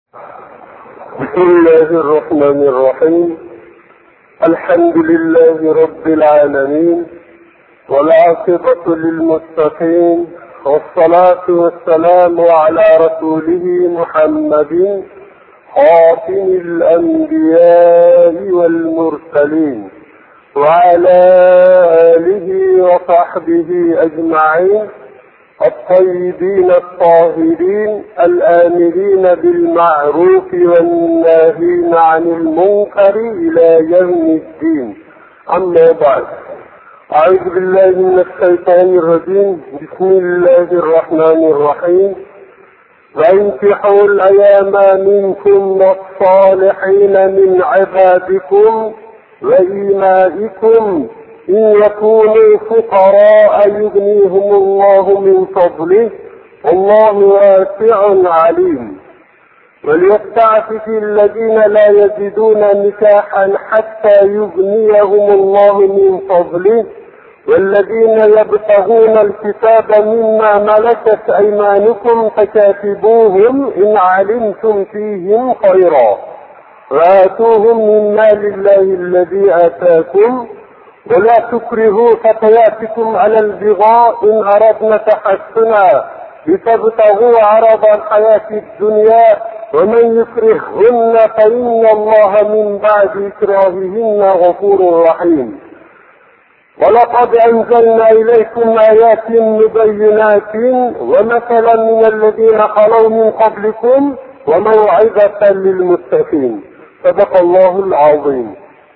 بسم الله الرحمن الرحيم. الحمد لله رب العالمين، والعاقبة للمتقين، والصلاة والسلام على رسوله محمد خاتم الأنبياء والمرسلين، وعلى آله وصحبه أجمعين الطيبين الطاهرين الآمرين بالمعروف والناهين عن المنكر إلى يوم الدين. أما بعد، أعوذ بالله من الشيطان الرجيم. بسم الله الرحمن الرحيم. وانكحوا الأيام منكم والصالحين من عبادكم وإمائكم إن يكونوا فقراء يغنيهم الله من فضله والله واسع عليم. وليستعفف الذين لا يجدون نكاحا حتى يغنيهم الله من فضله والذين يبتغون الكتاب مما ملكت أيمانكم فكاتبوهم إن علمتم فيهم خيرا وآتوهم من مال الله الذي آتاكم ولا تكرهوا فتياتكم على البغاء إن أردنا تحسنا لتبتغوا عرض الحياة الدنيا ومن يكرههن فإن الله من بعد إكراههن غفور رحيم. ولقد أنزلنا إليكم آيات مبينات ومثلا من الذين خلوا من قبلكم وموعظة للمتقين. صدق الله العظيم.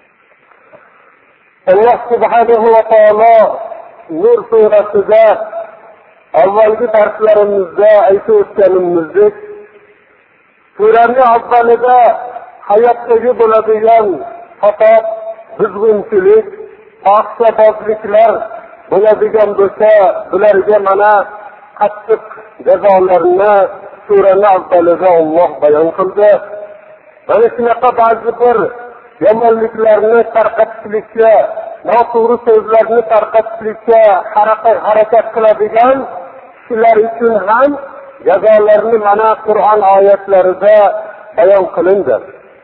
Allah subhanahu va taolo Nur surasida avvalgi darslarimizda aytib o'tganimizdek, suraning avvalida hayotdagi bo'ladigan xatot, buzg'unchilik, fohishabozliklar bo'ladigan bo'lsa, bularga mana qattiq jazolarni suraning avvalida Alloh bayon qildi. Mana shunaqa ba'zi bir yomonliklarni tarqatishlikka, noto'g'ri so'zlarni tarqatishlikka harakat qiladigan kishilar uchun ham jazolarni mana Qur'on oyatlarida bayon qilindi.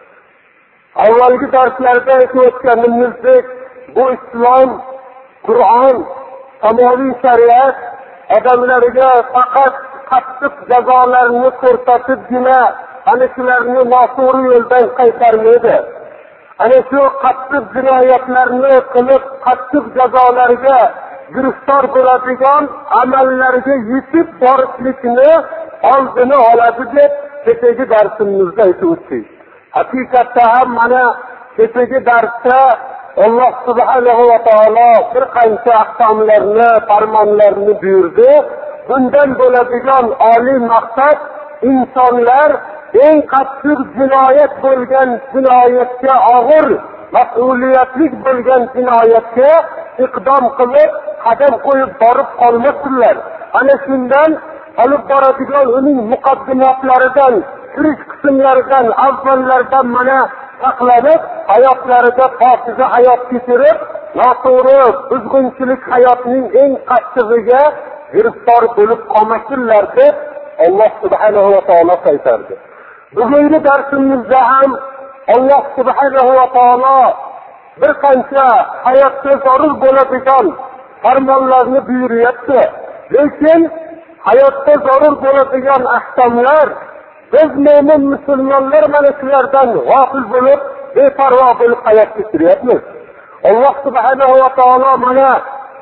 Avvalgi darslarda aytib o'tganimizdek, bu islom, Qur'on, samoviy shariat odamlarga faqat qattiq jazolarni ko'rsatibgina ana shularni noto'g'ri yo'ldan qaytarmaydi. Ana shu qattiq jinoyatlarni qilib, qattiq jazolarga giriftor bo'ladigan amallarga yetib borishlikni oldini oladi deb kechagi darsimizda aytib o'tdik. Haqiqatda ham mana kechagi darsda Alloh subhanahu va taolo bir qancha ahkomlarni, farmonlarni buyurdi. Bundan bo'ladigan oliy maqsad insonlar eng qattiq jinoyat bo'lgan jinoyatga, og'ir mas'uliyatli bo'lgan jinoyatga iqdom qilib qadam qo'yib borib qolmasinlar. Ana shundan olib boradigan uning muqaddimatlaridan, kirish qismlaridan, avvallardan mana saqlanib, hayotlarida pokiza hayot kechirib, noto'g'ri buzg'unchilik hayotning eng qattig'iga giriftor bo'lib qolmasinlar deb Alloh subhanahu va taolo aytardi. Bugungi darsimizda ham Alloh subhanahu va taolo bir qancha hayotga zarur bo'ladigan farmonlarni buyuryapti. Lekin hayotda zarur bo'ladigan ahkomlar biz mo'min musulmonlar mana shulardan g'ofil bo'lib, beparvo bo'lib hayot kechiryapmiz. Alloh subhanahu va taolo mana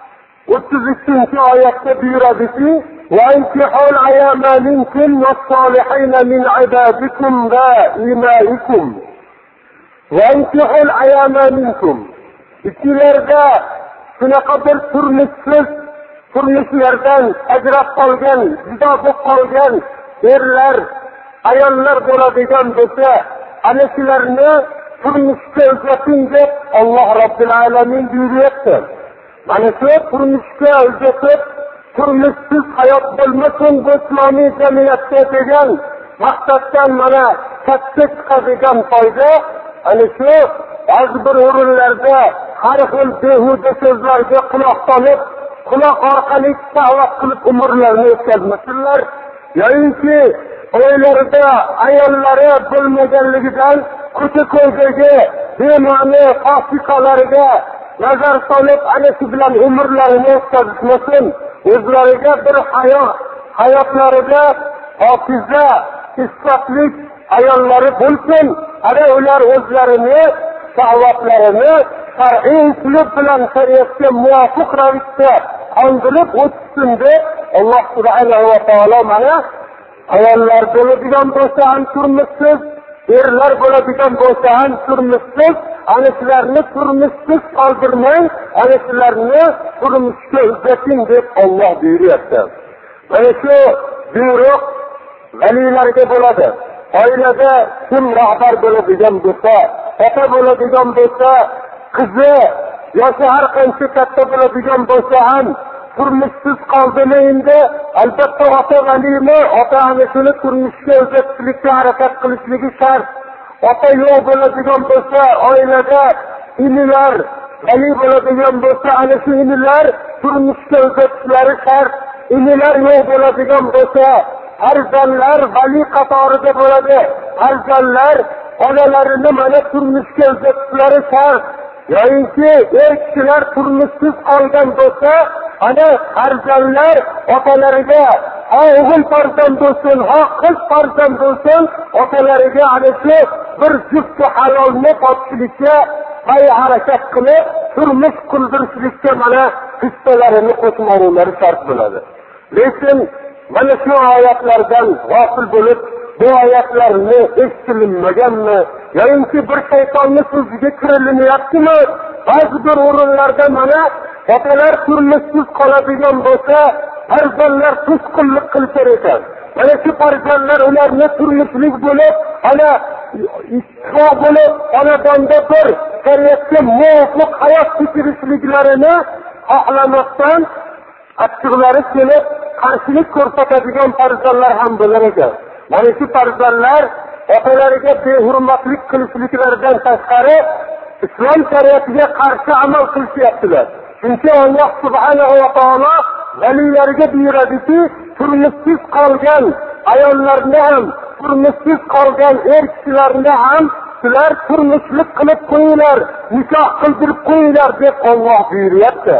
33-oyatda buyuradiki: وَأَنكِحُوا الْأَيَامَ مِنكُمْ وَالصَّالِحِينَ مِنْ عِبَادِكُمْ وَإِمَائِكُمْ وَأَنكِحُوا الْأَيَامَ مِنكُمْ. İçilerde shunaqa bir turmushlardan ajrab qolgan, judo bo'lib qolgan erlar, ayollar bo'ladigan bo'lsa, ana shularni turmushga uzating deb Alloh Robbil alamin buyuryapti. Mana shu turmushga uzatib, turmushsiz hayot bo'lmasin bu islomiy jamiyatda degan maqsaddan mana katta chiqadigan foyda ana shu ba'zi bir o'rinlarda har xil behuda so'zlarga quloq solib, quloq orqali da'vat qilib umrlarini o'tkazmasinlar. yoinki o'ylarida ayollari bo'lmaganligidan ko'cha-ko'ydagi bema'ni fosiqalarga nazar solib, ana shu bilan umrlarini o'tkazishmasin. O'zlariga bir hayotlarida pokiza, isfatlik ayollari bo'lsin. Ana ular o'zlarini, shahvatlarini shar'iy uslub bilan shariatga muvofiq ravishda qondirib o'tsin deb Alloh subhanahu va taolo mana ayollar bo'ladigan bo'lsa ham turmushsiz, erlar bo'ladigan bo'lsa ham turmushsiz, ana shularni turmushsiz qoldirmang, ana shularni turmushga uzating deb Alloh buyuryapti. Mana shu buyruq valilarga bo'ladi. Oilada kim rahbar bo'ladigan bo'lsa, ota bo'ladigan bo'lsa, qizi yoki har qancha katta bo'ladigan bo'lsa ham turmushsiz qoldimi endi albatta ota valimi, ota ana shuni turmushga uzatishlikka harakat qilishligi shart. Ota yo'q bo'ladigan bo'lsa, oilada inilar vali bo'ladigan bo'lsa, ana shu inilar turmushga uzatishlari shart. Inilar yo'q bo'ladigan bo'lsa, farzandlar vali qatorida bo'ladi. Farzandlar onalarini mana turmushga uzatishlari shart. Yo'inki kishilar turmushsiz qolgan bo'lsa, ana farzandlar otalariga o'g'il farzand bo'lsin, qiz farzand bo'lsin, otalariga ana shu bir juft halolni topishlikka harakat qilib, turmush qildirishlikka mana hissalarini qo'shmoqlari shart bo'ladi. Lekin mana shu oyatlardan g'ofil bo'lib, bu oyatlarni eshitilmaganmi yoki bir shaytonning so'ziga kirilinyaptimi? Ba'zi bir o'rinlarda mana otalar turmushsiz qoladigan bo'lsa, farzandlar to'sqinlik qilsa ekan. Mana shu farzandlar ularni turmushlik bo'lib, ana isloh bo'lib, xonadonda bir shariatga muvofiq hayot kechirishliklarini xohlamasdan achchiqlari kelib qarshilik ko'rsatadigan farzandlar ham bo'lar ekan. Mana shu farzandlar otalariga behurmatlik qilishliklaridan tashqari islom shariatiga qarshi amal qilishyaptilar. Chunki Alloh subhanahu va taolo valilariga buyuradiki, turmushsiz qolgan ayollarni ham, turmushsiz qolgan kishilarni ham sizlar turmushlik qilib qo'yinglar, nikoh qildirib qo'yinglar deb Alloh buyuryapti.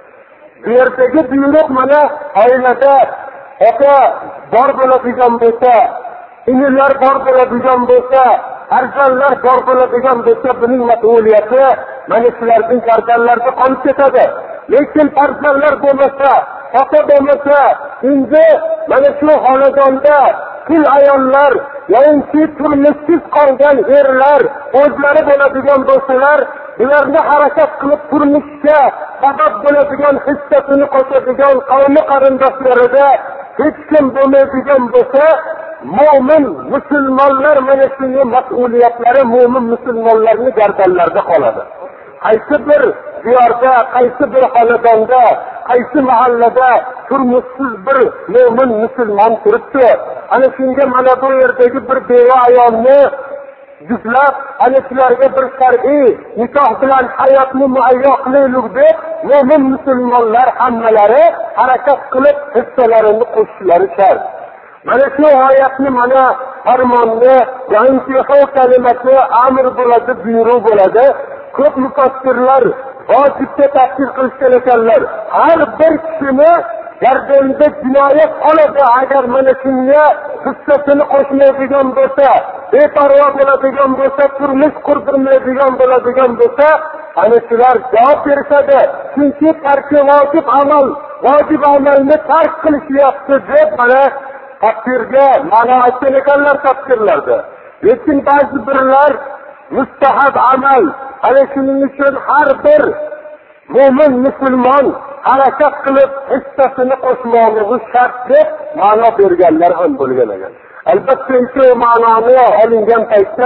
Bu yerdagi buyruq mana oilada ota bor bo'ladigan bo'lsa, inilar bor bo'ladigan bo'lsa, farzandlar bor bo'ladigan bo'lsa, buning mas'uliyati mana shularning farzandlariga qolib ketadi. Lekin farzandlar bo'lmasa, ota bo'lmasa, endi mana shu xonadonda kul ayollar yoki turmushsiz qolgan erlar o'zlari bo'ladigan bo'lsalar, ularni harakat qilib turmushga sabab bo'ladigan hissasini qo'shadigan qavmi qarindoshlarida hech kim bo'lmaydigan bo'lsa, mo'min musulmonlar mana shunday mas'uliyatlari mo'min musulmonlarning gardanlarida qoladi. Qaysi bir diyorda, qaysi bir xonadonda, qaysi mahallada turmushsiz bir mo'min musulmon turibdi, ana shunga mana bu yerdagi bir beva ayolni juftlab, ana shularga bir shar'iy nikoh bilan hayotni muayyo qilaylik deb mo'min musulmonlar hammalari harakat qilib hissalarini qo'shishlari shart. Mana shu oyatni mana farmonni, yangi kalimasi amr bo'ladi, buyruq bo'ladi. Ko'p mufassirlar vojibga tafsir qilishgan ekanlar. Har bir kishini gardanida jinoyat qoladi agar mana shunga hissasini qo'shmaydigan bo'lsa, beparvo bo'ladigan bo'lsa, turmush qurdirmaydigan bo'ladigan bo'lsa, ana shular javob berishadi. Chunki tarki vojib amal, vojib amalni tark qilishyapti deb mana tafsirga ma'no aytgan ekanlar tafsirlarda. Lekin ba'zi birlar mustahab amal, ana shuning uchun har bir mo'min musulmon harakat qilib hissasini qo'shmoqligi shart deb ma'no berganlar ham bo'lgan ekan. Albatta shu ma'noni olingan paytda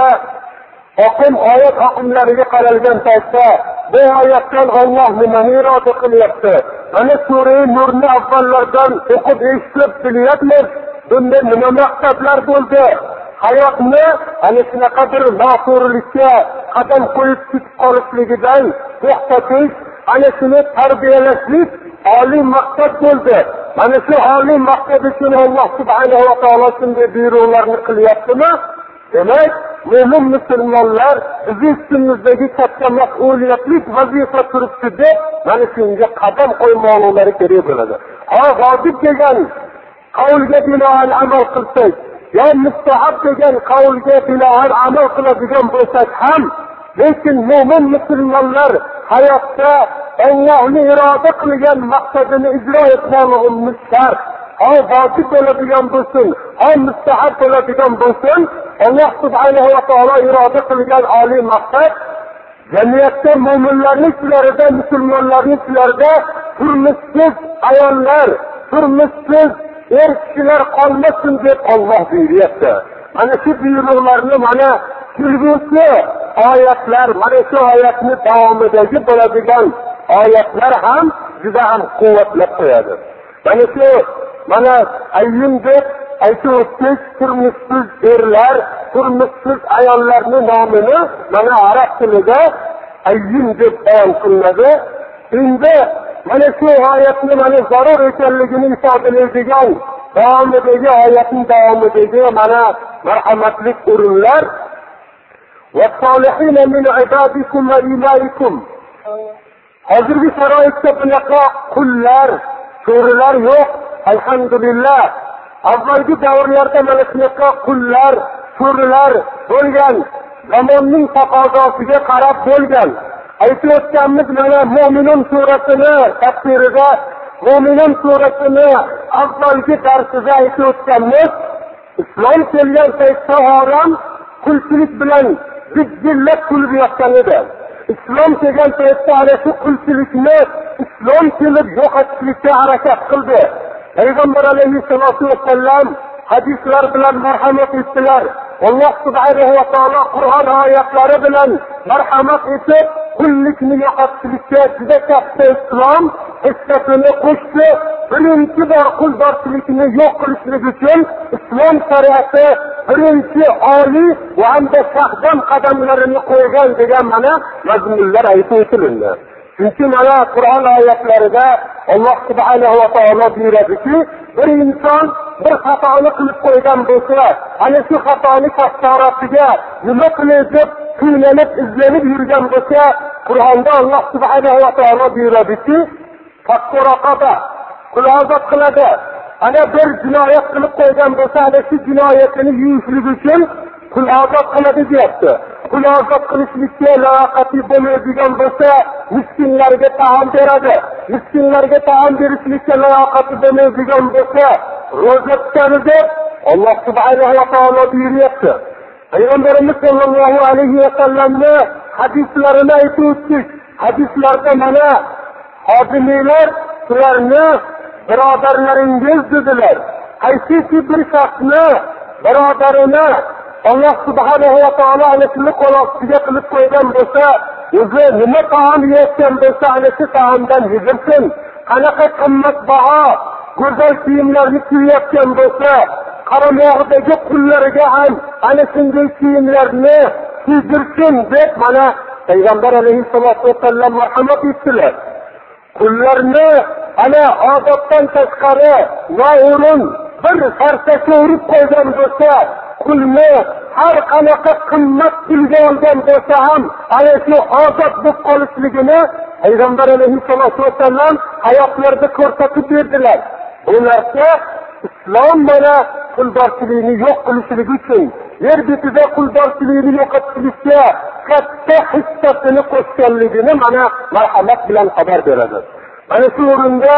oyat oqimlariga qaralgan paytda bu oyatdan Alloh nimani iroda qilyapti? Mana sura Nurni avvallardan o'qib eshitib bilyapmiz. Bunda nima maqsadlar bo'ldi? Hayotni ana shunaqa bir noto'g'rilikka qadam qo'yib ketib qolishligidan to'xtatish, ana shuni tarbiyalashlik oliy maqsad bo'ldi. Mana shu oliy maqsad uchun Alloh subhanahu va taolo shunday buyruqlarni qilyaptimi? Demak, mo'min musulmonlar bizning üstimizdagi katta mas'uliyatli vazifa turibdi deb, mana shunga qadam qo'ymoqlari kerak bo'ladi. Vojib degan qavlga binoan amal qilsak, yo mustahab degan qavlga binoan amal qiladigan bo'lsak ham, lekin mo'min musulmonlar hayotda Allohning iroda qilgan maqsadini ijro etmoqligimiz shart. Vojib bo'ladigan bo'lsin, mustahab bo'ladigan bo'lsin, Alloh subhanahu va taolo iroda qilgan oliy maqsad jamiyatda mo'minlarning ichlarida, musulmonlarning ichlarida turmushsiz ayollar, turmushsiz kishilar qolmasin deb Alloh buyuryapti. Mana shu buyruqlarni mana kelgusi oyatlar, mana shu oyatni davomidagi bo'ladigan oyatlar ham juda ham quvvatlab qo'yadi. Mana shu ayyim deb aytib o'tdik, turmushsiz erlar, turmushsiz ayollarning nomini mana arab tilida ayyim deb bayon qilinadi. Endi mana shu oyatni mana zarur ekanligini ifodalaydigan davomidagi oyatning davomidagi mana marhamatli o'rinlar وَالصَّالِحِينَ مِنْ عِبَادِكُمْ وَإِمَائِكُمْ. Hozirgi sharoitda bunaqa qullar, so'rilar yo'q, alhamdulillah. Avvalgi davrlarda mana shunaqa qullar, so'rilar bo'lgan, zamonning taqozosiga qarab bo'lgan. Aytib o'tganmiz mana Mo'minun surasini tafsirida, Mo'minun surasini avvalgi darsida aytib o'tganmiz. Islom kelgan paytda odam qulchilik bilan ziddillab kulib yotgan edi. Islom kelgan paytda ana shu qulchilikni islom kelib yo'qotishlikka harakat qildi. Payg'ambar alayhissalatu vassalam hadislar bilan marhamat etdilar. Alloh subhanahu va taolo Qur'on oyatlari bilan marhamat etib, qullikni yo'qotishlikka juda katta islom hissasini qo'shdi. Birinchi bor quldorchilikni yo'q qilishlik uchun islom shariati birinchi oliy va hamda shahdam qadamlarini qo'ygan degan mana mazmunlar aytib o'tildi. Chunki mana Qur'on oyatlarida Alloh subhanahu va taolo buyuradiki, bir inson bir xatoni qilib qo'ygan bo'lsa, ana shu xatoni kafforatiga nima qilay deb qiynalib izlanib yurgan bo'lsa, Qur'onda Alloh subhanahu va taolo buyuradiki, faqquraqaba qul ozod qiladi. Ana bir jinoyat qilib qo'ygan bo'lsa, ana shu jinoyatini yuvishlik uchun qul ozod qiladi deyapti. Qul ozod qilishlikka layoqati bo'lmaydigan bo'lsa, miskinlarga taom beradi. Miskinlarga taom berishlikka layoqati bo'lmaydigan bo'lsa, ro'za tutadi deb Alloh subhanahu va taolo buyuryapti. Payg'ambarimiz sollallohu alayhi va sallamni hadislarini aytib o'tdik. Hadislarda mana xodimlar ularni birodarlaringiz dedilar. Qaysiki bir shaxsni birodarini Alloh subhanahu va taolo anasini qo'l ostiga qilib qo'ygan bo'lsa, o'zi nima taom yeyotgan bo'lsa, ana shu taomdan yedirsin. Qanaqa qimmatbaho go'zal kiyimlarni kiyayotgan bo'lsa, qaramog'idagi qullariga ham ana shunday kiyimlarni kiydirsin deb mana Payg'ambar alayhissalatu vassalam marhamat etdilar. Qullarni ana odobdan tashqari noo'rin bir farsakka urib qo'ygan bo'lsa, qulni har qanaqa qimmat pulga olgan bo'lsa ham ana shu ozod bo'lib qolishligini Payg'ambar alayhissalatu vassalam hayotlarida ko'rsatib berdilar. Bu narsa islom mana quldorchilikni yo'q qilishlik uchun, yer betida quldorchilikni yo'qotishlikka katta hissasini qo'shganligini mana marhamat bilan xabar beradi. Mana shu o'rinda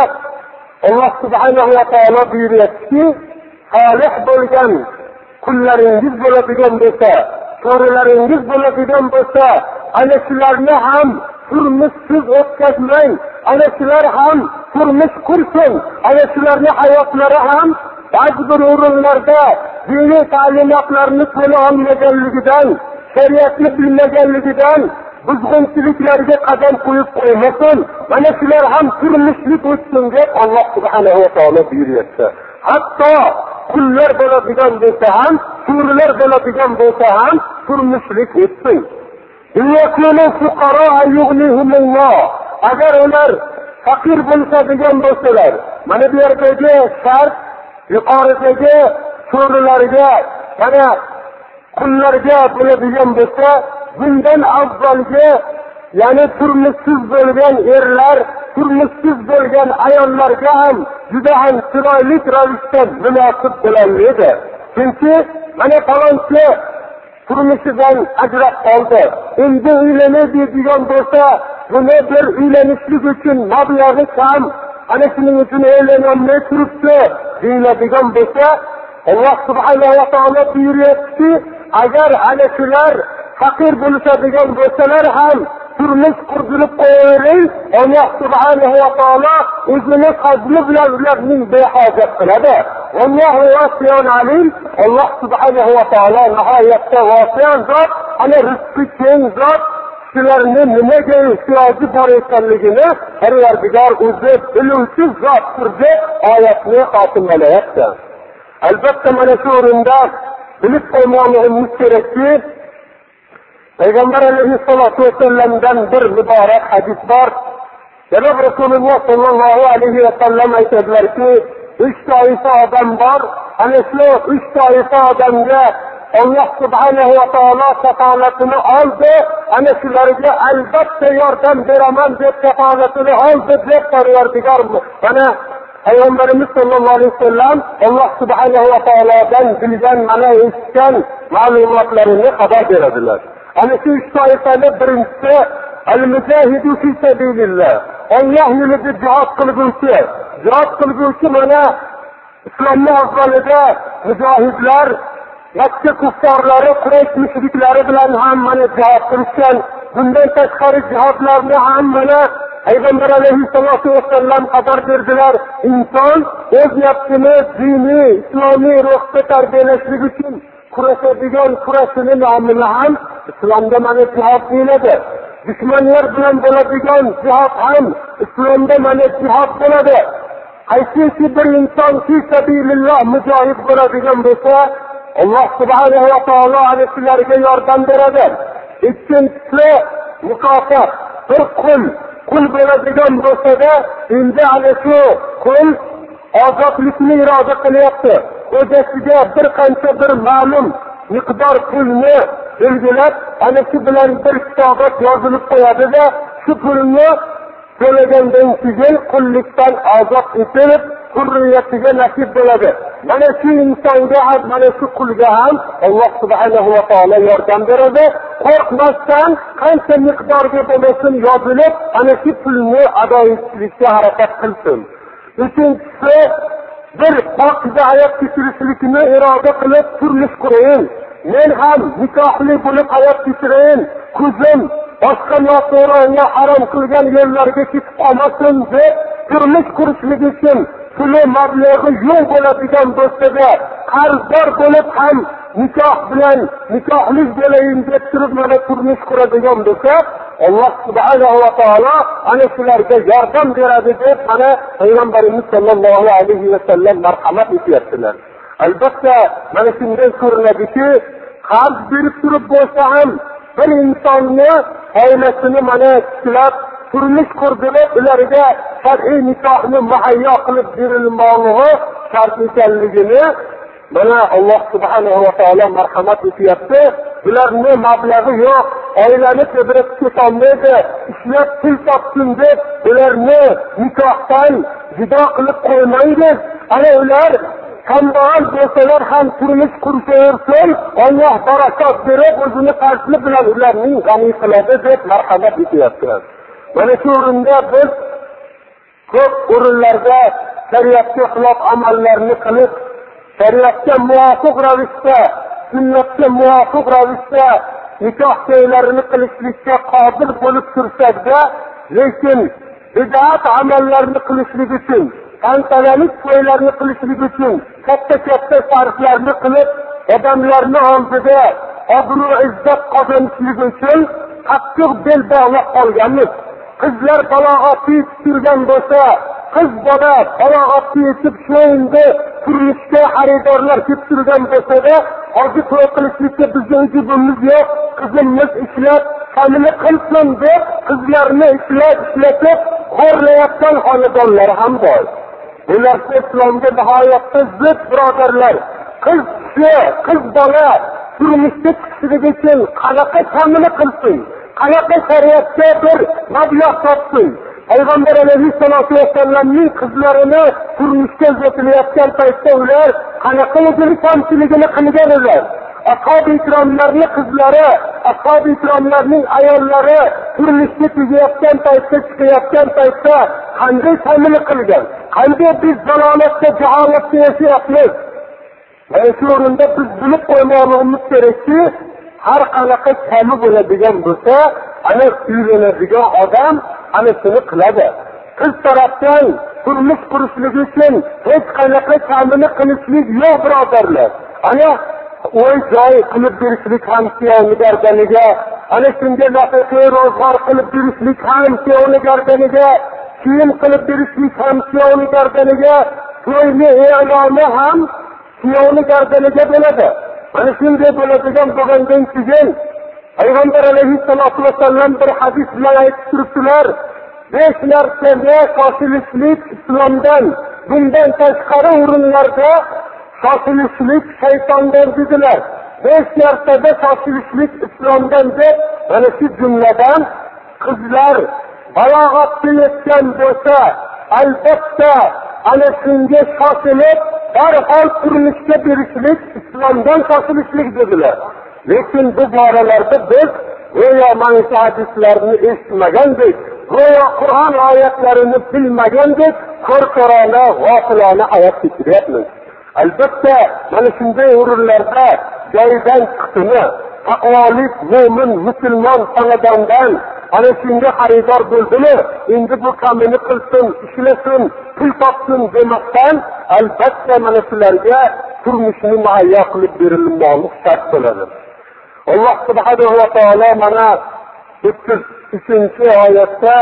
Alloh subhanahu va taolo buyuryaptiki, solih bo'lgan qullaringiz bo'ladigan bo'lsa, so'rilaringiz bo'ladigan bo'lsa, ana shularni ham turmushsiz o'tkazmang, ana shular ham turmush qursin, ana shularni hayotlari ham ba'zi bir o'rinlarda diniy ta'limotlarni to'la olmaganligidan, shariatni bilmaganligidan buzg'unchiliklarga qadam qo'yib qo'ymasin. Mana shular ham turmushlik o'tsin deb Alloh subhanahu va taolo buyuryapti. Hatto qullar bo'ladigan bo'lsa ham, so'rilar bo'ladigan bo'lsa ham turmushlik o'tsin. Agar ular fakir bo'ladigan bo'lsalar, mana bu yerdagi shart yuqoridagi so'rilarga, mana qullarga bo'ladigan bo'lsa, bundan avvalgi ya'ni turmushsiz bo'lgan erlar, turmushsiz bo'lgan ayollarga ham juda ham chiroyli ravishda munosib bo'laydi. Chunki mana falonchi turmushidan ajrab qoldi. Endi uylanadi degan bo'lsa, buni bir uylanishlik uchun mablag'i kam, ana shuning uchun uylanolmay turibdi deyiladigan bo'lsa, Alloh subhanahu va taolo buyuryapti, agar ana shular fakir bo'ladigan bo'lsalar ham turmush qurdirib qo'yaylik, Alloh subhanahu va taolo o'zini fazli bilan ularning behojat qiladi. Allohu vasi'un alim. Alloh subhanahu va taolo nihoyatda vasi'an zot, ana rizqi keng zot, shularni nimaga ehtiyoji bor ekanligini Parvardigor o'zi biluvchi zotdir deb oyatni xotimalayapti. Albatta mana shu o'rinda bilib qo'ymoqligimiz kerakki, Payg'ambar alayhissalatu vasallamdan bir muborak hadis bor. Janob Rasululloh sallallohu alayhi vasallam aytadilarki, 3 toifa odam bor. Ana shu 3 toifa odamga Alloh subhanahu va taolo kafolatini oldi. Ana shularga albatta yordam beraman deb kafolatini oldi deb Parvardigor mana Payg'ambarimiz sallallohu alayhi vasallam Alloh subhanahu va taolodan bilgan, mana eshitgan ma'lumotlarini xabar beradilar. Ana shu 3 toifani birinchisi al-mujahidu fi sabilillah. Alloh yo'lida jihad qilguvchi. Jihad qilguvchi mana islomning avvalida mujohidlar Makka kuffarlari, Quraysh mushriklari bilan ham mana jihad qilishgan. Bundan tashqari jihadlarni ham mana Payg'ambar alayhissalatu vasallam xabar berdilar. Inson o'z nafsini diniy, islomiy ruhda tarbiyalashlik uchun kurashadigan kurashini nomini ham islomda mana jihad deyiladi. Dushmanlar bilan bo'ladigan jihad ham islomda mana jihad bo'ladi. Qaysiki bir inson fi sabilillah mujohid bo'ladigan bo'lsa, Alloh subhanahu va taolo ana shularga yordam beradi. Ikkinchisi mukofot. Bir qul bo'ladigan bo'lsa-da, endi ana shu qul ozodlikni iroda qilyapti. O'zasiga bir qancha bir ma'lum miqdor pulni belgilab, ana shu bilan bir kitobot yozilib qo'yadi-da, shu pulni to'lagandan keyin qullikdan ozod etilib, hurriyatiga nasib bo'ladi. Mana shu insonga ham, mana shu qulga ham Alloh subhanahu va taolo yordam beradi. Qo'rqmasdan qancha miqdorga bo'lsin yozilib, ana shu pulni ado etishga harakat qilsin. Uchinchisi, bir pokiza hayot kechirishlikni iroda qilib turmush qurayin. Men ham nikohli bo'lib hayot kechirayin. Ko'zim boshqa noto'g'ri harom qilgan yo'llarga ketib qolmasin deb turmush qurishlik uchun puli mablag'i yo'q bo'ladigan bo'lsa-da, qarzdor bo'lib ham nikoh bilan nikohlik bo'layin deb turib mana turmush quradigan bo'lsa, Alloh subhanahu va taolo ana shularga yordam beradi deb mana Payg'ambarimiz sollallohu alayhi vasallam marhamat etyaptilar. Albatta mana shunday ko'rinadiki, qarz berib turib bo'lsa ham bir insonni oilasini mana tiklab turmush qurdirib, ularga shar'iy nikohni muhayyo qilib berilmoqligi shart ekanligini mana Alloh subhanahu va taolo marhamat etyapti. Bularni mablag'i yo'q, oilani tebrik ketolmaydi, ishlab pul topsin deb ularni nikohdan judo qilib qo'ymaydi. Ana ular kambag'al bo'lsalar ham turmush qurishsin, Alloh barakot berib o'zini fazli bilan ularning g'ani qiladi deb marhamat etyaptilar. Mana shu o'rinda biz ko'p o'rinlarda shariatga xilof amallarni qilib, shariatga muvofiq ravishda, sunnatga muvofiq ravishda nikoh to'ylarini qilishlikka qodir bo'lib tursak-da, lekin bid'at amallarni qilishlik uchun, tantanalik to'ylarni qilishlik uchun katta-katta sarflarni qilib, odamlarni oldida obro' izzat qozonishlik uchun qattiq bel bog'lab qolganmiz. Qizlar balog'atga yetib turgan bo'lsa, qiz bola balog'atga yetib shunda turmushga xaridorlar kelib turgan bo'lsa-da, hozir to'y qilishlikka bizning ijozimiz yo'q. Qizimiz ishlab, famili qilsin deb qizlarni ishlatib, xo'rlayotgan xonadonlar ham bor. Bular islomga nihoyatda zid birodarlar. Qiz kishi, qiz bola turmushga chiqishligi uchun qanaqa ta'minni qilsin, qanaqa shariatga bir mablag' topsin. Payg'ambar alayhissalatu vassalamning qizlarini turmushga uzatilayotgan paytda ular qanaqa o'zini kamchiligini qilgan ular. Ashabi ikromlarning qizlari, ashabi ikromlarning ayollari turmushga chiqayotgan paytda, chiqayotgan paytda qanday ta'min qilgan? Qanday biz zalolatda, jaholatda yashayapmiz? Mana shu o'rinda biz bilib qo'ymoqligimiz kerakki, har qanaqa kami bo'ladigan bo'lsa, ana uylanadigan odam ana shuni qiladi. Qiz tarafdan turmush qurishlik uchun hech qanaqa kamini qilishlik yo'q birodarlar. Ana o'y joy qilib berishlik ham kuyovni gardaniga, ana shunga nafaqa ro'zg'or qilib berishlik ham kuyovni gardaniga, kiyim qilib berishlik ham kuyovni gardaniga, to'yni e'loni ham kuyovni gardaniga bo'ladi. Mana shunday bo'ladigan bo'lgandan keyin Payg'ambar alayhissalatu vassalam bir hadis bilan aytib turibdilar: 5 narsaga shoshilishlik islomdan, bundan tashqari o'rinlarda shoshilishlik shaytondan dedilar. 5 narsada shoshilishlik islomdan deb, mana shu jumladan qizlar balog'atga yetgan bo'lsa, albatta ana shunga shoshilib darhol turmushga berishlik islomdan shoshilishlik dedilar. Lekin bu boralarda biz go'yo mana shu hadislarni eshitmagandek, go'yo Qur'on oyatlarini bilmagandek, ko'rkorona, g'ofilona hayot kechiryapmiz. Albatta mana shunday o'rinlarda joyidan chiqdimi, taqvolik mo'min musulmon xonadondan ana shunga xaridor bo'ldimi, endi bu kamini qilsin, ishlasin, pul topsin demasdan, albatta mana shularga turmushni muayyo qilib berilmoqlik shart bo'ladi. Alloh subhanahu va taolo mana 33-oyatda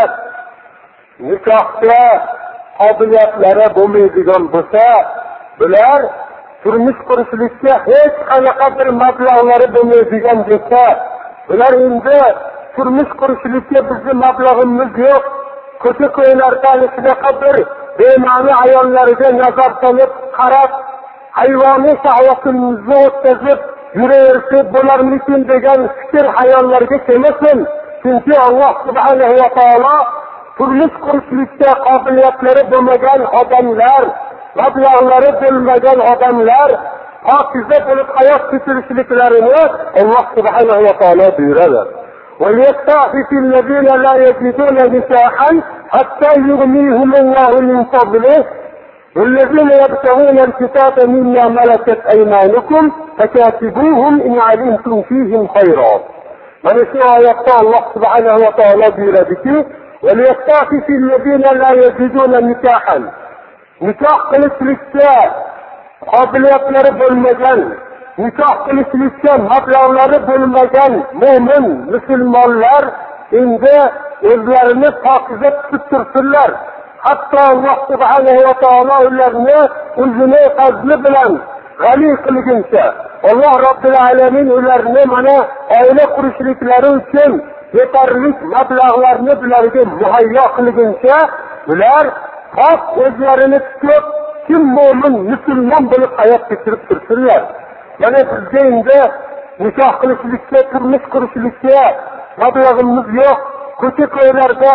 nikohga qobiliyatlari bo'lmaydigan bo'lsa, bular turmush qurishlikka hech qanaqa bir mablag'lari bo'lmaydigan bo'lsa, bular endi turmush qurishlikka bizning mablag'imiz yo'q, ko'cha-ko'ylardan shunaqa bir bema'ni ayollarga nazar solib qarab, hayvoniy shahvatimizni o'tkazib yuraversak bo'larmikin degan fikr hayollarga kelmasin. Chunki Alloh subhanahu va taolo turmush qurishlikka qobiliyatlari bo'lmagan odamlar, mablag'lari bo'lmagan odamlar pokiza bo'lib hayot kechirishliklarini Alloh subhanahu va taolo buyuradi. وَلْيَسْتَعْفِفِ الَّذِينَ لَا يَجِدُونَ نِكَاحًا حَتَّى يُغْنِيهِمُ اللَّهُ مِنْ فَضْلِهِ وَالَّذِينَ يَبْتَغُونَ الْكِتَابَ مِمَّا مَلَكَتْ أَيْمَانُكُمْ فَكَاتِبُوهُمْ إِنْ عَلِمْتُمْ فِيهِمْ خَيْرًا. Mana shu oyatda Alloh subhanahu va taolo buyuradiki: وَلْيَسْتَعْفِفِ الَّذِينَ لَا يَجِدُونَ نِكَاحًا. Nikoh qilishlikka qobiliyatlari bo'lmagan, nikoh qilishlikka mablag'lari bo'lmagan mo'min musulmonlar endi o'zlarini pokiza tutib tursinlar. Hatto Alloh subhanahu va taolo ularni o'zini fazli bilan g'ani qilguncha, Alloh robbil alamin ularni mana oila qurishliklari uchun yetarli mablag'larni ularga muhayyo qilguncha, ular pok o'zlarini tutib, kim mo'min musulmon bo'lib hayot kechirib tursinlar. Mana bizga endi nikoh qilishlikka, turmush qurishlikka mablag'imiz yo'q. Ko'cha-ko'ylarda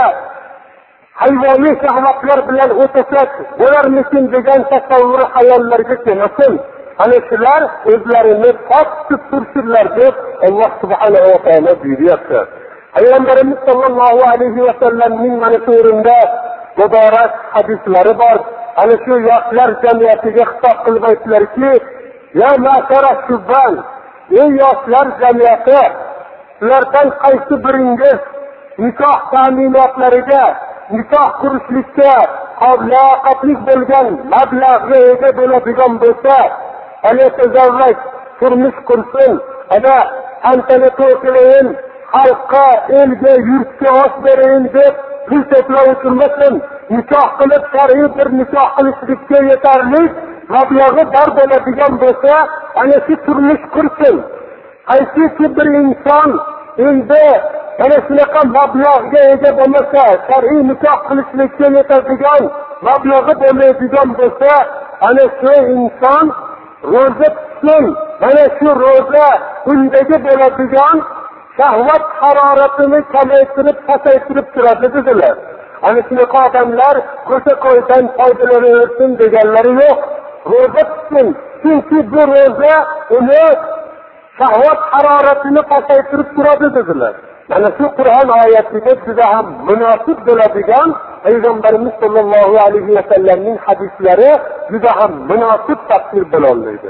hayvoniy shahvatlar bilan o'tasak bo'larmikin degan tasavvur hayollarga kelmasin. Ana shular o'zlarini pok tutib tursinlar deb Alloh subhanahu va taolo buyuryapti. Payg'ambarimiz sollallohu alayhi va sallamning mana shu o'rinda muborak hadislari bor. Ana shu yoshlar jamiyatiga xitob qilib aytdilarki: "Ya ma'shara shubban, ey yoshlar jamiyati, sizlardan qaysi biringiz nikoh ta'minotlariga, nikoh qurishlikka qobiliyatli bo'lgan mablag'ga ega bo'ladigan bo'lsa, ana tazavvaj, turmush qursin, ana antana to'qilayin, xalqqa, elga, yurtga osh berayin deb pul to'plab o'tirmasin, nikoh qilib shar'iy bir nikoh qilishlikka yetarli mablag'i bor bo'ladigan bo'lsa, ana shu turmush qursin. Qaysiki bir inson endi ana shunaqa mablag'ga ega bo'lmasa, shar'iy nikoh qilishlikka yetadigan mablag'i bo'lmaydigan bo'lsa, ana shu inson ro'za tutsin. Mana shu ro'za undagi bo'ladigan shahvat haroratini kamaytirib, pasaytirib turadi dedilar. Ana shunaqa odamlar ko'sa ko'ydan foydalanaversin deganlari yo'q. Ro'za tutsin. Chunki bu ro'za uni shahvat haroratini pasaytirib turadi dedilar. Mana shu Qur'on oyatiga juda ham munosib bo'ladigan Payg'ambarimiz sollallohu alayhi va sallamning hadislari juda ham munosib tafsir bo'la olmaydi.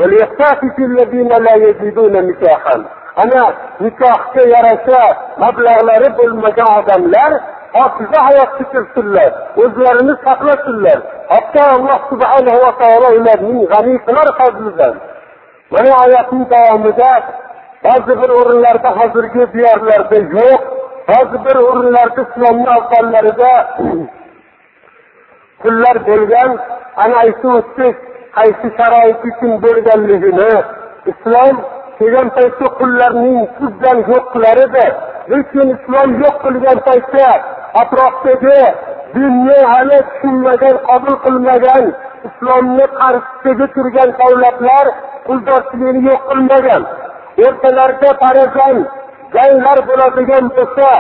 Ana nikohga yarasha mablag'lari bo'lmagan odamlar oqiza hayot kechirsinlar, o'zlarini saqlasinlar. Hatto Alloh subhanahu va taolo ularning g'ani qilar fazlidan. Mana oyatning davomida ba'zi bir o'rinlarda hozirgi diyorlarda yo'q, ba'zi bir o'rinlarda islomning avvallarida pullar bo'lgan, ana aytib o'tdik, qaysi sharoit uchun bo'lganligini. Islom kelgan paytda qullarning sizdan yo'q qilar edi. Lekin islom yo'q qilgan paytda atrofdagi dinni hali tushunmagan, qabul qilmagan, islomni qarshisiga turgan davlatlar quldorchilikni yo'q qilmagan. O'rtalarida parazan janglar bo'ladigan bo'lsa,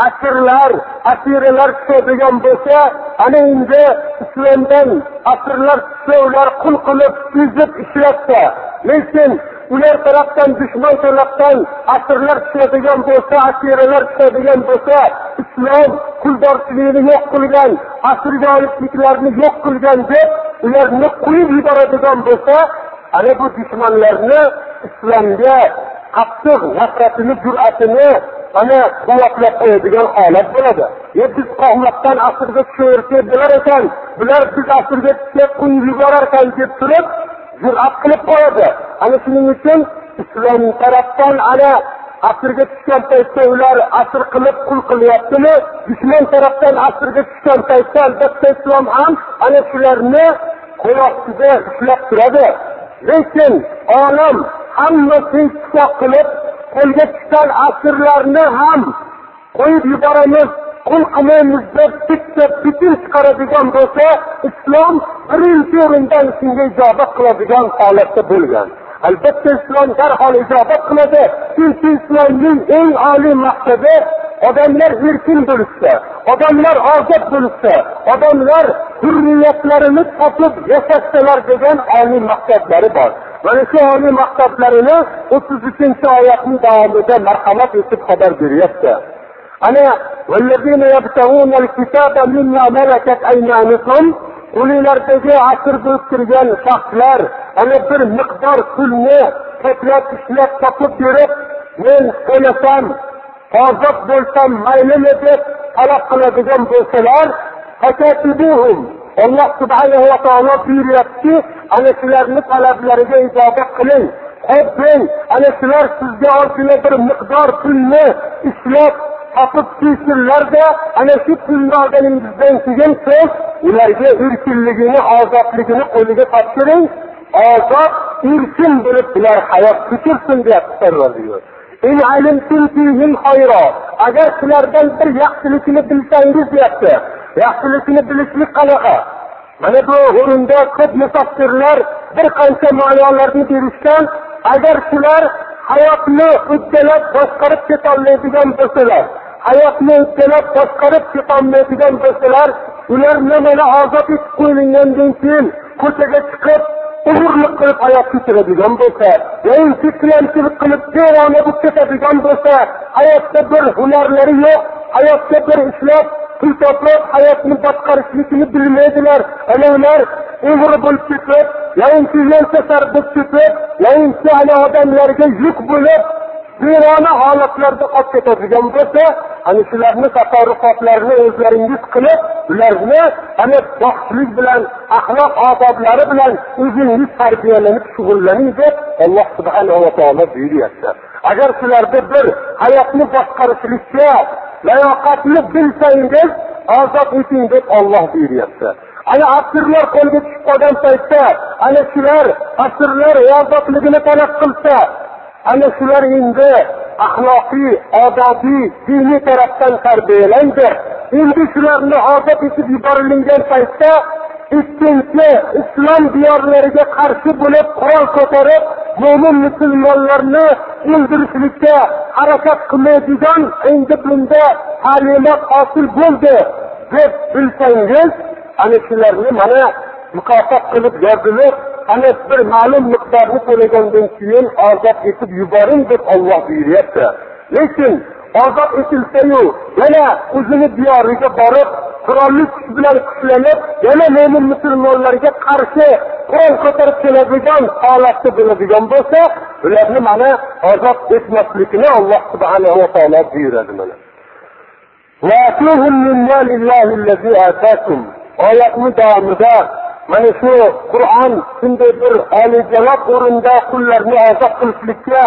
asirlar tushadigan bo'lsa, ana endi islomdan asirlar tushsa, ular qul qilib, tuzib ishlatsa. Lekin ular tarafdan, dushman tarafdan asirlar tushadigan bo'lsa, asirlar tushadigan bo'lsa, islom quldorchilikni yo'q qilgan, asirgarliklarni yo'q qilgan deb ularni qo'yib yuboradigan bo'lsa, ana bu dushmanlarni islomga qattiq nafratini, jur'atini ana quvvatlab qo'yadigan holat bo'ladi. Biz qo'mlatdan asirga tushaversak bo'lar ekan, bular biz asirga tushib qo'yib yuborar ekan deb turib jur'at qilib qo'yadi. Ana shuning uchun islom tarafdan ana asirga tushgan paytda ular asir qilib qul qilyaptimi? Dushman tarafdan asirga tushgan paytda albatta islom ham ana shularni qo'l ostida ushlab turadi. Lekin olam hammasi ittifoq qilib qo'lga tushgan asirlarni ham qo'yib yuboramiz, qul qilmaymiz deb bitin chiqaradigan bo'lsa, islom birinchi o'rindan shunga ijobat qiladigan holatda bo'lgan. Albatta islom darhol ijobat qiladi. Chunki islomning eng oliy maqsadi odamlar erkin bo'lsa, odamlar ozod bo'lsa, odamlar hurriyatlarini topib yashashsalar degan oliy maqsadlari bor. Mana shu oliy maqsadlarini 33-oyatning davomida marhamat etib xabar beryapti. Ana vallazina yabtaguna al-kitaba mimma malakat aymanukum, ulardagi asr bo'lib turgan shaxslar ana bir miqdor pulni to'plab ishlab topib berib, men qo'yasam, ozod bo'lsam maylimi deb talab qiladigan bo'lsalar, fakatibuhum, Alloh subhanahu va taolo buyuryapti, ana shularni talablariga ijobat qiling. Qo'ying, ana shular sizga olgan bir miqdor pulni ishlab topib kelsinlarda, ana shu pulni olganingizdan keyin siz ularga erkinligini, ozodligini qo'liga topshiring. Ozod, erkin bo'lib ular hayot kechirsin deyapti Parvardigor. In alimtum fihim khayra, agar sizlardan bir yaxshilikni bilsangiz deyapti. Yaxshilikni bilishlik qanaqa? Mana bu o'rinda ko'p mufassirlar bir qancha ma'nolarni berishgan. Agar sizlar hayotni uddalab boshqarib keta olmaydigan bo'lsalar, hayotni uddalab boshqarib keta olmaydigan bo'lsalar, ular mana ozod etib qo'yilgandan keyin ko'chaga chiqib o'g'irlik qilib hayot kechiradigan bo'lsa, yoki tiklanchilik qilib devona bo'lib ketadigan bo'lsa, hayotda bir hunarlari yo'q, hayotda bir ishlab pul to'plab hayotni boshqarishlikni bilmaydilar. Ular o'g'ri bo'lib ketib, yoki yoltasar bo'lib ketib, yoki ana odamlarga yuk bo'lib, devona holatlarda qolib ketadigan bo'lsa, ana shularni tasarrufotlarini o'zlaringiz qilib, ularni ana baxtlik bilan, axloq odoblari bilan o'zingiz tarbiyalanib shug'ullaning deb Alloh subhanahu va taolo buyuryapti. Agar sizlarda bir hayotni boshqarishlikka layoqatni bilsangiz, ozod eting deb Alloh buyuryapti. Ana asirlar qo'lga tushib qolgan paytda, ana shular asirlar ozodligini talab qilsa, ana shular endi axloqiy, odobiy, diniy tarafdan tarbiyalanadi. Endi shularni ozod etib yuborilgan paytda ikkinchi islom diyorlariga qarshi bo'lib qurol ko'tarib, mo'min musulmonlarni o'ldirishlikka harakat qilmaydigan endi bunda ta'limot hosil bo'ldi deb bilsangiz, ana shularni mana mukofot qilib berilib, ana bir ma'lum miqdorni to'lagandan keyin ozod etib yuboring deb Alloh buyuryapti. Lekin ozod etilsa-yu, yana o'zini diyoriga borib, qurolli kuch bilan kuchlanib, yana mo'min musulmonlarga qarshi qurol ko'tarib keladigan holatda bo'ladigan bo'lsa, ularni mana ozod etmaslikni Alloh subhanahu va taolo buyuradi mana. Oyatning davomida mana shu Qur'on shunday bir oliyjanob o'rinda qullarni ozod qilishlikka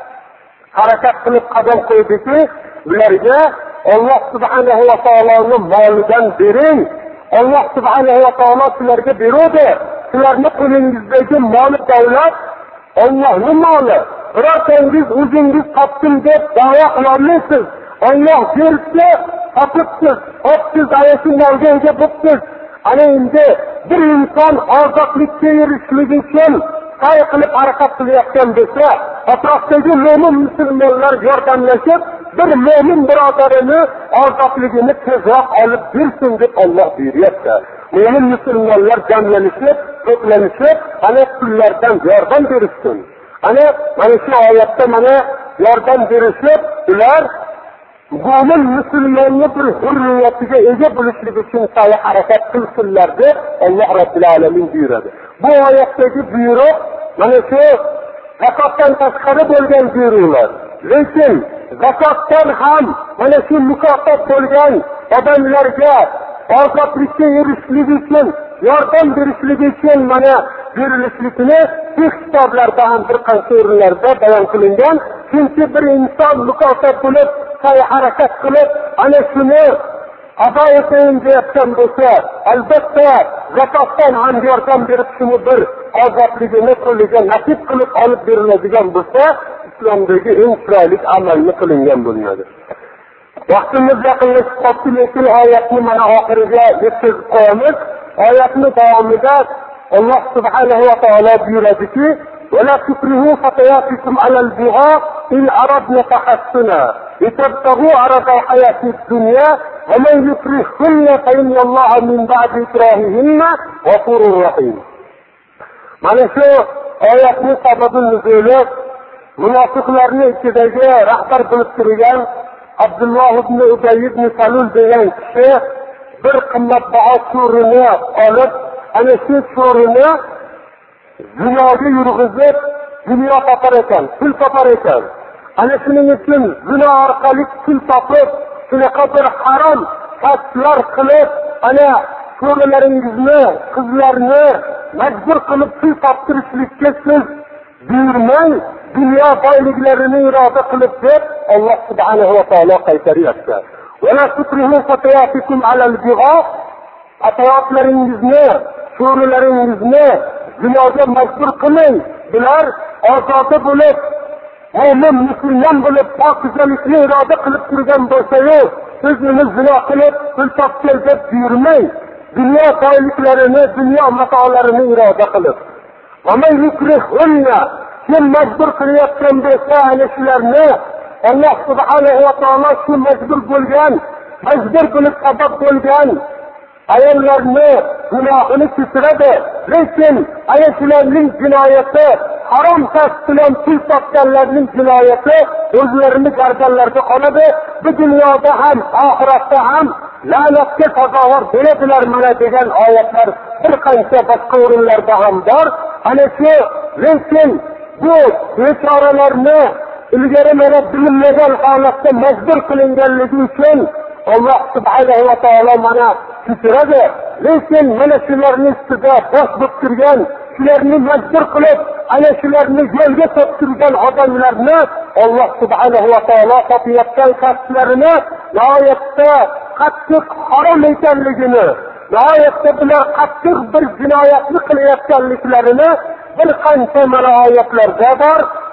harakat qilib qadam qo'ydiki, ularga Alloh subhanahu va taoloning molidan bering. Alloh subhanahu va taolo sizlarga beradi. Sizlarning qo'lingizdagi mol davlat Allohning moli. Birortangiz o'zingiz topdim deb da'vo qila olmaysiz. Alloh bersa topibsiz, topsiz ayashin molga ega bo'libsiz. Ana endi bir inson ozodlikka erishishligi uchun sa'y qilib harakat qilayotgan bo'lsa, atrofdagi mo'min musulmonlar yordamlashib, bir mo'min birodarini ozodligini tezroq olib bersin deb Alloh buyuryapti. Mo'min musulmonlar jamlanishib, to'planishib, ana pullardan yordam berishsin. Ana shu oyatda mana yordam berishib, ular mo'min musulmonning bir hurriyatiga ega bo'lishligi uchun sa'y harakat qilsinlar deb Alloh Robbil alamin buyuradi. Bu oyatdagi buyruq mana shu zakotdan tashqari bo'lgan buyruqlar. Lekin zakotdan ham mana shu mukofot bo'lgan odamlarga ozodlikka erishishlik uchun yordam berishlik uchun mana berilishlikni kitoblarda ham bir qancha o'rinlarda bayon qilingan. Chunki bir inson mukofot bo'lib sa'y harakat qilib ana shuni ado etayim deyotgan bo'lsa, albatta zakotdan ham yordam berib shuni bir ozodligini qo'liga nasib qilib olib beriladigan bo'lsa, islomdagi eng chiroyli amalni qilingan bo'ladi. Vaqtimiz yaqinlashib qoldi, lekin oyatni mana oxiriga yetkazib qo'yamiz. Oyatning davomida Alloh subhanahu va taolo buyuradiki: ولا تكرهوا فتياتكم على البغاء إن أردنا تحسنا لتبتغوا عرض الحياة الدنيا ومن يكرهن فإن الله من بعد إكراههن غفور رحيم. Mana shu oyatning sababining nuzuli munofiqlarning ichidagi rahbar bo'lib turgan Abdulloh ibn Ubay ibn Salul degan kishi bir qimmatbaho cho'rini olib, ana shu cho'rini zinoga yurg'izib, dunyo topar ekan, pul topar ekan. Ana shuning uchun zino orqali pul topib, shunaqa bir harom kasblar qilib, ana cho'ralaringizni, qizlarni majbur qilib pul toptirishlikka siz buyurmang, dunyo boyliklarini iroda qilib deb Alloh subhanahu va taolo qaytaryapti. Va la tukrihu fatayatikum alal bigha, atayotlaringizni, cho'ralaringizni zinoga majbur qilmang. Bular ozoda bo'lib, mo'min musulmon bo'lib, pokizalikni iroda qilib turgan bo'lsa-yu, siz uni zino qilib pul topgan deb buyurmang. Dunyo boyliklarini, dunyo matolarini iroda qilib. Ama yukrihunna, kim majbur qilayotgan bo'lsa, ana shularni Alloh subhanahu va taolo shu majbur bo'lgan, majbur bo'lib sabab bo'lgan ayollarni gunohini kechiradi. Lekin ana shularning jinoyati, harom kasb bilan pul topganlarning jinoyati o'zlarini gardanlarga qoladi. Bu dunyoda ham, oxiratda ham la'natga sazovor bo'ladilar mana degan oyatlar bir qancha boshqa o'rinlarda ham bor. Ana shu, lekin bu bechoralarni ilgari mana bilinmagan holatda majbur qilinganligi uchun Alloh subhanahu va taolo mana kechiradi. Lekin mana shularning ustida bosh bo'lib turgan, shularni majbur qilib, ana shularni yo'lga toptirgan odamlarni Alloh subhanahu va taolo topayotgan kasblarini nihoyatda qattiq harom ekanligini, nihoyatda bular qattiq bir jinoyatni qilayotganliklarini bir qancha mana oyatlarda bor.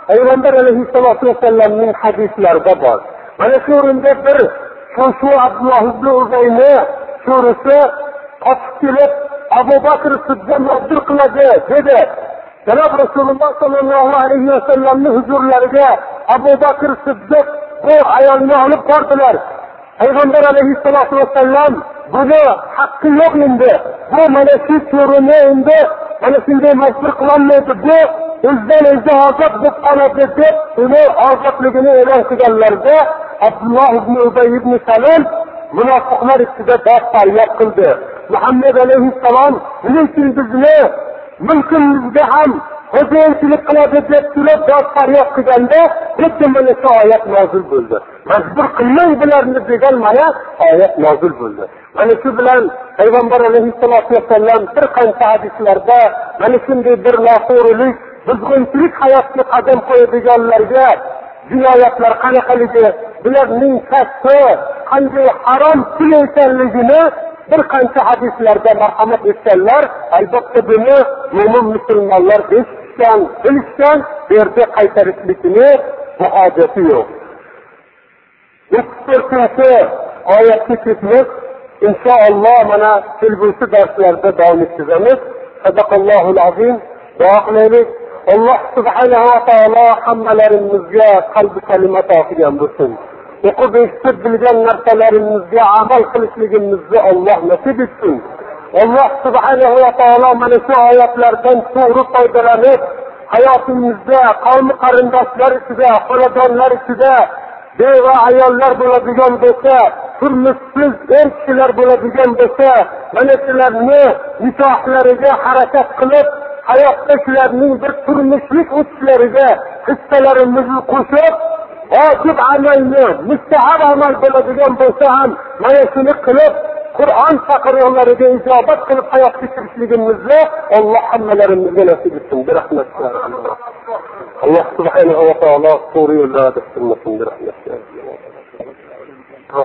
Peygamber aleyhissalatu vesselam'ın hadislerinde var. Mana shu o'rinda bir şu Abdullah ibn Ubayni surasi qochib kelib Abu Bakr Siddiqni majbur qiladi dedi. Janob Rasululloh sallallohu alayhi vasallamning huzurlariga Abu Bakr Siddiq bu ayolni olib bordilar. Peygamber aleyhissalatu vesselam buni haqqi yo'q endi. Bu mana shu so'rini endi mana shunday majbur qilolmaydi. Bu o'zidan o'zi ozod bo'lib qoladi deb uni ozodligini e'lon qilganlarida Abdullah ibn Ubay ibn Salul munofiqlar ichida faryod qildi. Muhammad alayhissalom lekin bizni mulkimizga ham xo'jayinchilik qiladi deb turib faryod qilganda lekin mana shu oyat nozil bo'ldi. Majbur qilmang bularni degan mana oyat nozil bo'ldi. Mana shu bilan Payg'ambar alayhissalatu vassallam bir qancha hadislarda mana shunday bir noto'g'rilik, buzg'unchilik hayotga qadam qo'yadiganlarga jinoyatlar qanaqaligi, bularning kasbi qanday harom pul ekanligini bir qancha hadislarda marhamat etganlar. Albatta buni mo'min musulmonlar eshitgan, bilishgan, bu yerda qaytarishlikni hojati yo'q. 34-chi oyatga ketib, inshaalloh mana kelgusi darslarda davom ettiramiz. Sadaqallohul azim. Duo qilaylik. Alloh subhanahu va taolo hammalarimizga qalbi kalimat o'qigan bo'lsin. O'qib eshitib bilgan narsalarimizga amal qilishligimizni Alloh nasib etsin. Alloh subhanahu va taolo mana shu oyatlardan to'g'ri foydalanib, hayotimizda qavmi qarindoshlar ichida, xonadonlar ichida beva ayollar bo'ladigan bo'lsa, turmushsiz er kishilar bo'ladigan bo'lsa, mana shularni nikohlariga harakat qilib, hayotda shularning bir turmushlik o'tishlariga hissalarimizni qo'shib, vojib amalni, mustahab amal bo'ladigan bo'lsa ham mana shuni qilib, Qur'on chaqiruqlariga ijobat qilib hayot kechirishligimizni Alloh hammalarimizga nasib etsin. Rahmatlar. Alloh subhanahu va taolo to'g'ri yo'lda adashtirmasin. Rahmatlar.